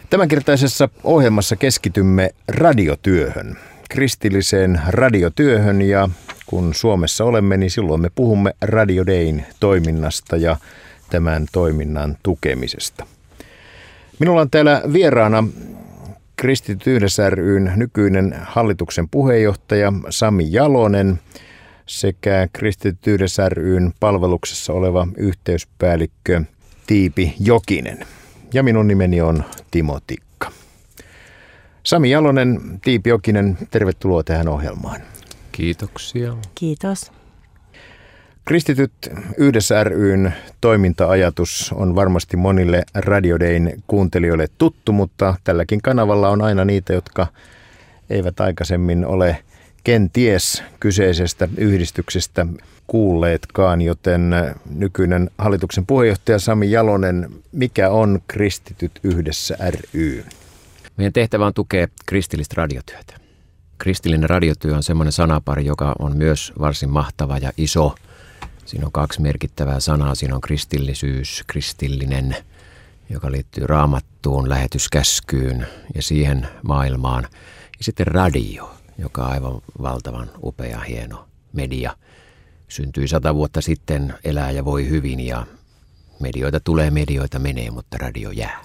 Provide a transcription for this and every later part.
Tämänkertaisessa ohjelmassa keskitymme radiotyöhön, kristilliseen radiotyöhön, ja kun Suomessa olemme, niin silloin me puhumme Radio Dayn toiminnasta ja tämän toiminnan tukemisesta. Minulla on täällä vieraana Kristityt Yhdessä ry:n nykyinen hallituksen puheenjohtaja Sami Jalonen sekä Kristityt Yhdessä ry:n palveluksessa oleva yhteyspäällikkö Tiipi Jokinen. Ja minun nimeni on Timo Tikka. Sami Jalonen, Tiipi Jokinen, tervetuloa tähän ohjelmaan. Kiitoksia. Kiitos. Kristityt Yhdessä ry:n toiminta-ajatus on varmasti monille Radio Dayn kuuntelijoille tuttu, mutta tälläkin kanavalla on aina niitä, jotka eivät aikaisemmin ole kenties kyseisestä yhdistyksestä kuulleetkaan, joten nykyinen hallituksen puheenjohtaja Sami Jalonen, mikä on Kristityt Yhdessä ry? Meidän tehtävä on tukea kristillistä radiotyötä. Kristillinen radiotyö on semmoinen sanapari, joka on myös varsin mahtava ja iso. Siinä on kaksi merkittävää sanaa. Siinä on kristillisyys, kristillinen, joka liittyy Raamattuun, lähetyskäskyyn ja siihen maailmaan. Ja sitten radio, joka on aivan valtavan upea, hieno media. Syntyi 100 vuotta sitten, elää ja voi hyvin, ja medioita tulee, medioita menee, mutta radio jää.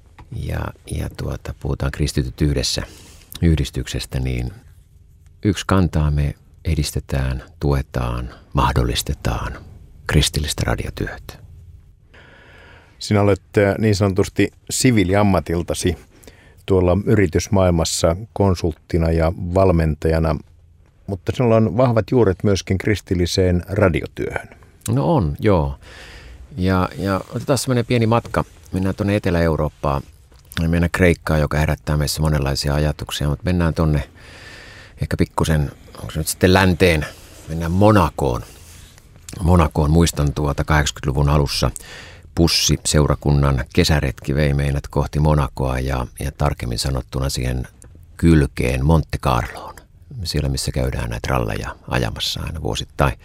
Puhutaan Kristityt Yhdessä yhdistyksestä, niin yksi kantaa me edistetään, tuetaan, mahdollistetaan kristillistä radiotyötä. Sinä olet niin sanotusti siviiliammatiltasi tuolla yritysmaailmassa konsulttina ja valmentajana, mutta sinulla on vahvat juuret myöskin kristilliseen radiotyöhön. No on, joo. Ja otetaan semmoinen pieni matka. Mennään tuonne Etelä-Eurooppaan. Mennään Kreikkaan, joka herättää meissä monenlaisia ajatuksia, mutta mennään tuonne ehkä pikkusen, onko se nyt sitten länteen, mennään Monakoon. Monakoon muistan 80-luvun alussa Pussi-seurakunnan kesäretki vei meidät kohti Monakoa ja tarkemmin sanottuna siihen kylkeen Monte Carloon. Siellä, missä käydään näitä ralleja ajamassa aina vuosittain.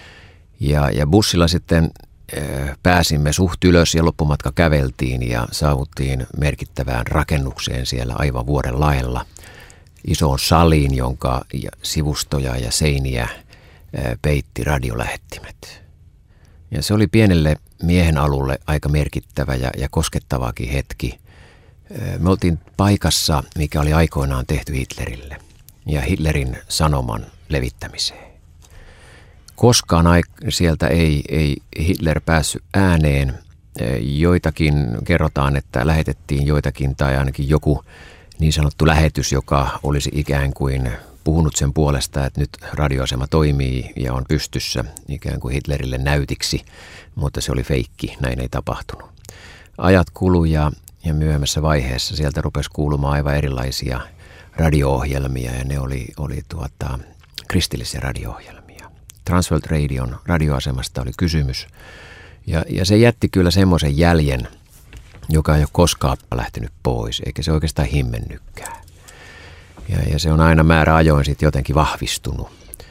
Ja bussilla sitten pääsimme suht ylös ja loppumatka käveltiin ja saavuttiin merkittävään rakennukseen siellä aivan vuoden laella. Isoon saliin, jonka sivustoja ja seiniä peitti radiolähettimet. Ja se oli pienelle miehen alulle aika merkittävä ja koskettavakin hetki. Me oltiin paikassa, mikä oli aikoinaan tehty Hitlerille ja Hitlerin sanoman levittämiseen. Koskaan sieltä ei Hitler päässyt ääneen. Joitakin kerrotaan, että lähetettiin joitakin tai ainakin joku niin sanottu lähetys, joka olisi ikään kuin puhunut sen puolesta, että nyt radioasema toimii ja on pystyssä ikään kuin Hitlerille näytiksi, mutta se oli feikki, näin ei tapahtunut. Ajat kului ja myöhemmässä vaiheessa sieltä rupesi kuulumaan aivan erilaisia radio-ohjelmia ja ne oli kristillisiä radio-ohjelmia. Transworld Radion radioasemasta oli kysymys ja se jätti kyllä semmoisen jäljen, joka ei ole koskaan lähtenyt pois, eikä se oikeastaan himmennytkään. Ja se on aina määräajoin sitten jotenkin vahvistunut.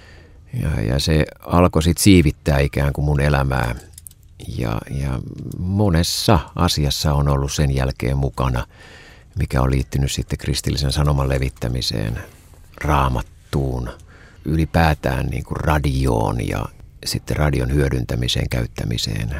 Ja se alkoi sitten siivittää ikään kuin mun elämää. Ja monessa asiassa on ollut sen jälkeen mukana, mikä on liittynyt sitten kristillisen sanoman levittämiseen, Raamattuun, ylipäätään niin kuin radioon ja sitten radion hyödyntämiseen, käyttämiseen,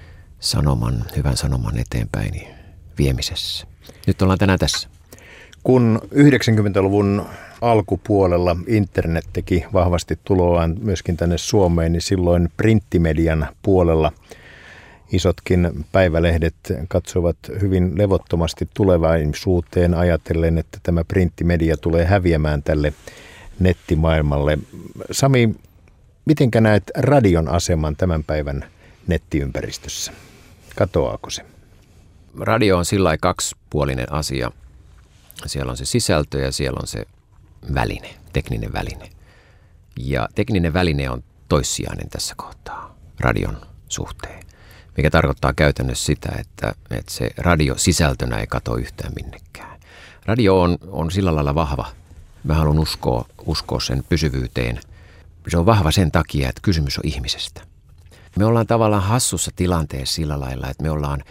hyvän sanoman eteenpäin viemisessä. Nyt ollaan tänään tässä. Kun 90-luvun alkupuolella internet teki vahvasti tuloaan myöskin tänne Suomeen, niin silloin printtimedian puolella isotkin päivälehdet katsoivat hyvin levottomasti tulevaisuuteen ajatellen, että tämä printtimedia tulee häviämään tälle nettimaailmalle. Sami, mitenkä näet radion aseman tämän päivän nettiympäristössä? Katoaako se? Radio on sillä lailla kaksipuolinen asia. Siellä on se sisältö ja siellä on se väline, tekninen väline. Ja tekninen väline on toissijainen tässä kohtaa radion suhteen, mikä tarkoittaa käytännössä sitä, että se radiosisältönä ei katoa yhtään minnekään. Radio on sillä lailla vahva. Mä haluan uskoa sen pysyvyyteen. Se on vahva sen takia, että kysymys on ihmisestä. Me ollaan tavallaan hassussa tilanteessa sillä lailla, että me ollaan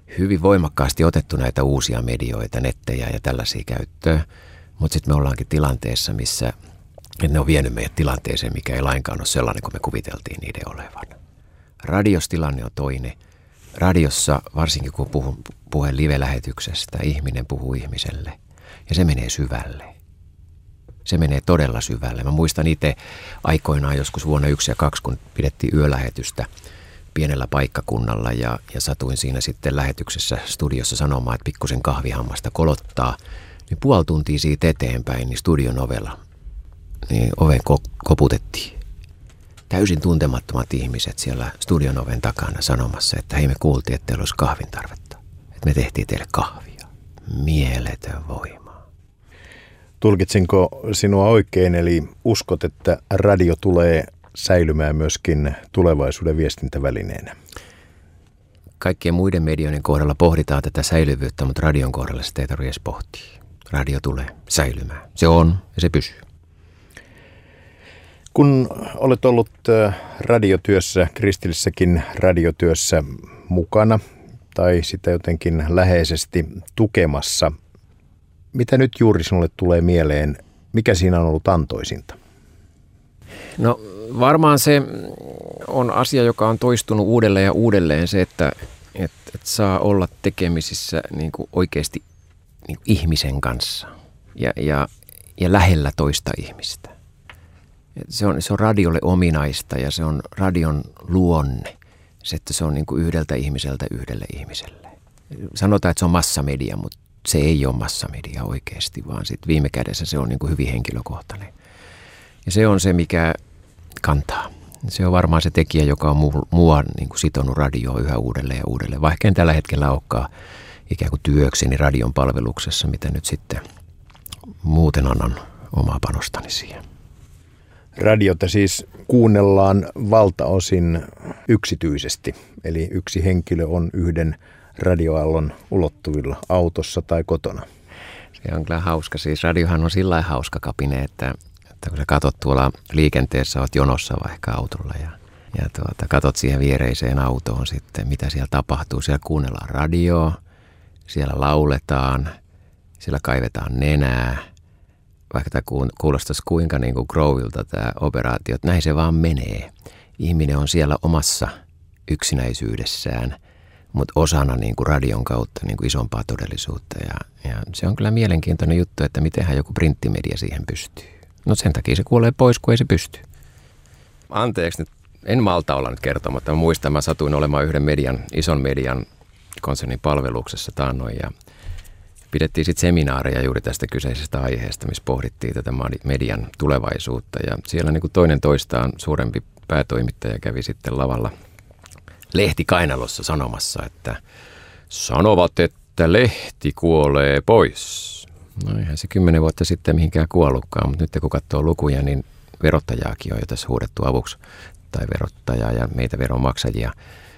hyvin voimakkaasti otettu näitä uusia medioita, nettejä ja tällaisia käyttöön. Mutta sitten me ollaankin tilanteessa, missä ne on vienyt meidät tilanteeseen, mikä ei lainkaan ole sellainen, kuin me kuviteltiin niiden olevan. Radiostilanne on toinen. Radiossa, varsinkin kun puhun live-lähetyksestä, ihminen puhuu ihmiselle ja se menee syvälle. Se menee todella syvälle. Mä muistan itse aikoinaan joskus vuonna 1 ja 2, kun pidettiin yölähetystä pienellä paikkakunnalla ja satuin siinä sitten lähetyksessä studiossa sanomaan, että pikkusen kahvihammasta kolottaa. Niin puoli tuntia siitä eteenpäin, niin studion ovella, niin oven koputettiin. Täysin tuntemattomat ihmiset siellä studion oven takana sanomassa, että hei, me kuultiin, että teillä olisi kahvin tarvetta. Että me tehtiin teille kahvia. Mieletön voima. Tulkitsinko sinua oikein, eli uskot, että radio tulee säilymään myöskin tulevaisuuden viestintävälineenä? Kaikkien muiden medioiden kohdalla pohditaan tätä säilyvyyttä, mutta radion kohdalla sitä ei tarvitse edes pohtia. Radio tulee säilymään. Se on ja se pysyy. Kun olet ollut radiotyössä, kristillisessäkin radiotyössä mukana tai sitä jotenkin läheisesti tukemassa, mitä nyt juuri sinulle tulee mieleen? Mikä siinä on ollut antoisinta? No varmaan se on asia, joka on toistunut uudelleen ja uudelleen, se, että saa olla tekemisissä niin kuin oikeasti niin kuin ihmisen kanssa ja lähellä toista ihmistä. Se on radiolle ominaista ja se on radion luonne, se, että se on niin kuin yhdeltä ihmiseltä yhdelle ihmiselle. Sanotaan, että se on massamedia, mutta se ei ole massamedia oikeasti, vaan sit viime kädessä se on niin kuin hyvin henkilökohtainen. Ja se on se, mikä kantaa. Se on varmaan se tekijä, joka on mua niin kuin sitonut radioon yhä uudelleen ja uudelleen. Vaikka en tällä hetkellä olekaan ikään kuin työkseni radion palveluksessa, mitä nyt sitten muuten annan omaa panostani siihen. Radiota siis kuunnellaan valtaosin yksityisesti, eli yksi henkilö on yhden radioaallon ulottuvilla autossa tai kotona. Se on kyllä hauska. Siis radiohan on sillä lailla hauska kapine, että kun sä katot tuolla liikenteessä, oot jonossa vaikka autolla ja katot siihen viereiseen autoon sitten, mitä siellä tapahtuu. Siellä kuunnellaan radioa, siellä lauletaan, siellä kaivetaan nenää. Vaikka tämä kuulostaisi kuinka niin kuin Grovilta tämä operaatio, että näin se vaan menee. Ihminen on siellä omassa yksinäisyydessään, mutta osana niin kuin radion kautta niin kuin isompaa todellisuutta. Ja se on kyllä mielenkiintoinen juttu, että mitenhän joku printtimedia siihen pystyy. No sen takia se kuolee pois, kun ei se pysty. Anteeksi nyt, en malta olla nyt kertomatta. Mä muistan, mä satuin olemaan yhden ison median konsernin palveluksessa taannoin ja pidettiin sitten seminaareja juuri tästä kyseisestä aiheesta, missä pohdittiin tätä median tulevaisuutta. Ja siellä niin kuin toinen toistaan suurempi päätoimittaja kävi sitten lavalla lehti kainalossa sanomassa, että sanovat, että lehti kuolee pois. No eihän se 10 vuotta sitten mihinkään kuollutkaan, mutta nyt kun katsoo lukuja, niin verottajaakin on jo tässä huudettu avuksi, tai verottajaa ja meitä veronmaksajia.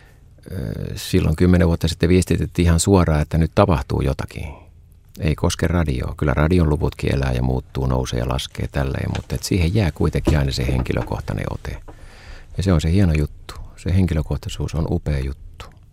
Silloin 10 vuotta sitten viestitettiin ihan suoraan, että nyt tapahtuu jotakin. Ei koske radioa. Kyllä radion luvutkin elää ja muuttuu, nousee ja laskee tälleen, mutta siihen jää kuitenkin aina se henkilökohtainen ote. Ja se on se hieno juttu. Se henkilökohtaisuus on upea juttu.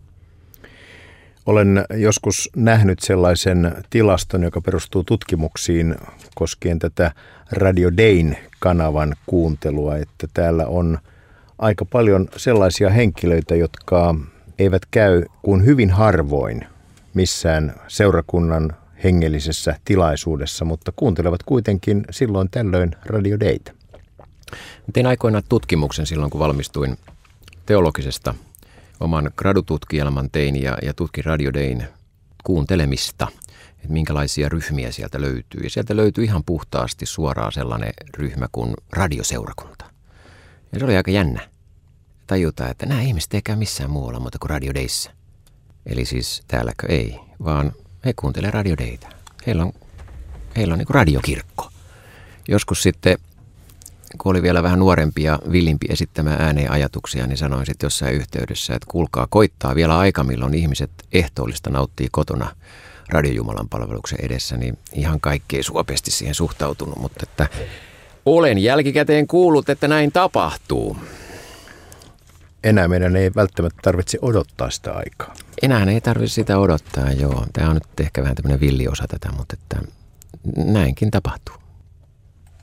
Olen joskus nähnyt sellaisen tilaston, joka perustuu tutkimuksiin koskien tätä Radio Dayn-kanavan kuuntelua, että täällä on aika paljon sellaisia henkilöitä, jotka eivät käy kuin hyvin harvoin missään seurakunnan hengellisessä tilaisuudessa, mutta kuuntelevat kuitenkin silloin tällöin Radio Daytä. Tein aikoinaan tutkimuksen silloin, kun valmistuin teologisesta. Oman gradututkielman tein ja tutkin Radio Dayn kuuntelemista, että minkälaisia ryhmiä sieltä löytyy. Ja sieltä löytyy ihan puhtaasti suoraan sellainen ryhmä kuin radioseurakunta. Ja se oli aika jännä tajuta, että nämä ihmiset ei käy missään muualla muuta kuin Radio Dayssä. Eli siis täälläkö ei, vaan he kuuntelee Radio Daytä. Heillä on niin kuin radiokirkko. Joskus sitten, kun oli vielä vähän nuorempi ja villimpi esittämään ääneen ajatuksia, niin sanoin sitten jossain yhteydessä, että kuulkaa, koittaa vielä aika, milloin ihmiset ehtoollista nauttii kotona radiojumalan palveluksen edessä, niin ihan kaikki ei suopeasti siihen suhtautunut, mutta että olen jälkikäteen kuullut, että näin tapahtuu. enää meidän ei välttämättä tarvitse odottaa sitä aikaa. Enää ei tarvitse sitä odottaa, joo. Tämä on nyt ehkä vähän tämmöinen villiosa tätä, mutta että näinkin tapahtuu.